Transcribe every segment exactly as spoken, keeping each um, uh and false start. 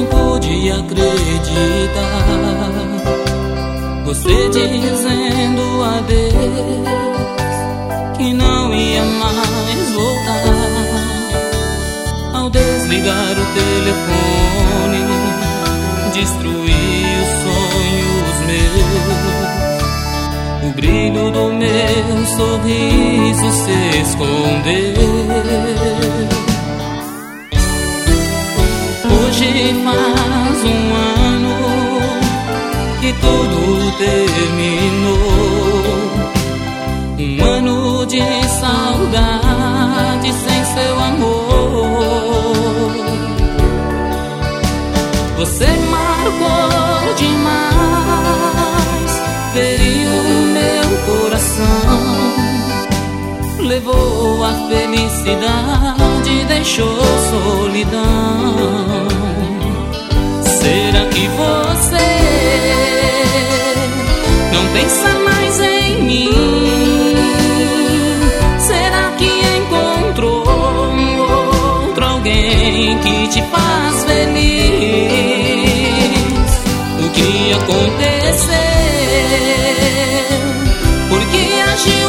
pude acreditar. Você dizendo adeus, que não ia mais voltar. Ao desligar o telefone, destruí os sonhos meus. O brilho do meu sorriso se escondeu. Hoje faz um ano que tudo terminou. Um ano de saudade sem seu amor. Você marcou demais, feriu o meu coração. Levou a felicidade, deixou solidão. Será que você não pensa mais em mim? Será que encontrou outro alguém que te faz feliz? O que aconteceu? Por que agiu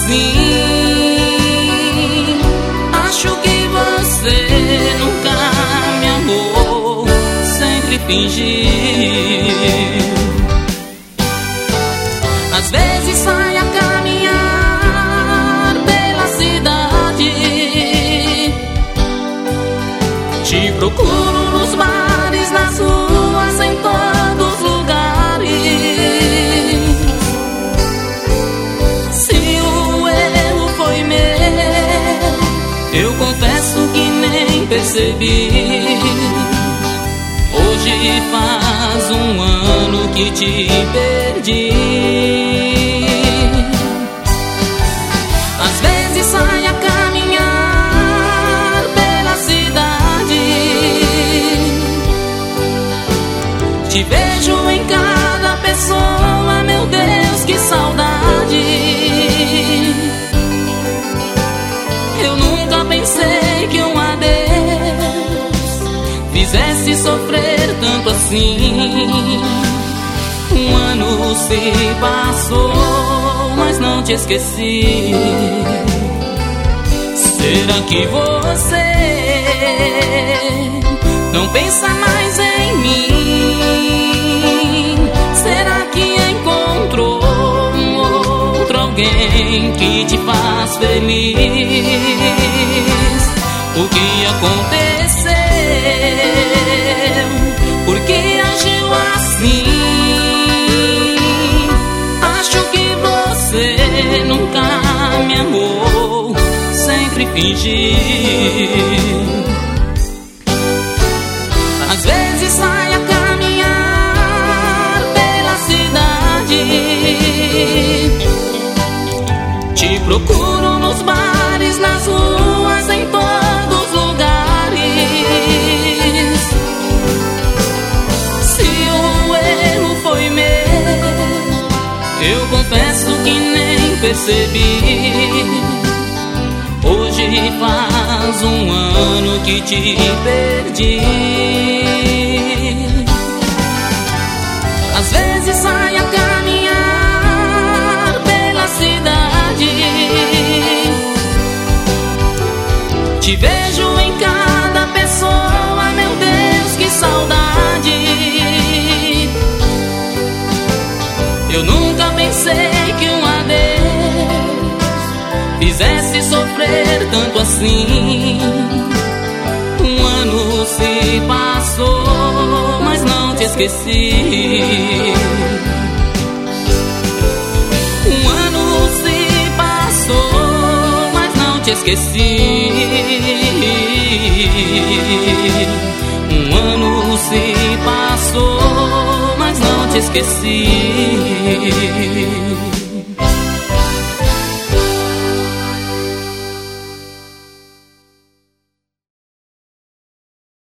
assim? Acho que você nunca me amou, sempre fingiu. Às vezes sai a caminhar pela cidade, te procuro nos bares, nas ruas, em todos os lugares. Se o erro foi meu, eu confesso que nem percebi. Hoje faz um ano que te perdi. Às vezes sai a caminhar pela cidade, te vejo em cada pessoa, meu Deus, que saudade. Eu nunca pensei que um adeus fizesse sofrer tanto assim. Um ano se passou, mas não te esqueci. Será que você não pensa mais em mim? Será que encontrou um outro alguém que te faz feliz? O que aconteceu? Por que agiu assim? Acho que você nunca me amou, sempre fingiu. Às vezes sai a caminhar pela cidade, te procuro nos bares, nas ruas, em todos os lugares. Se o erro foi meu, eu confesso que nem percebi. Hoje faz um ano que te perdi. Às vezes sai a caminhar pela cidade, te vejo em cada pessoa, meu Deus, que saudade. Eu nunca pensei que um adeus fizesse sofrer tanto assim. Um ano se passou, mas não te esqueci. Um ano se passou, mas não te esqueci. Um ano se passou, mas não te esqueci.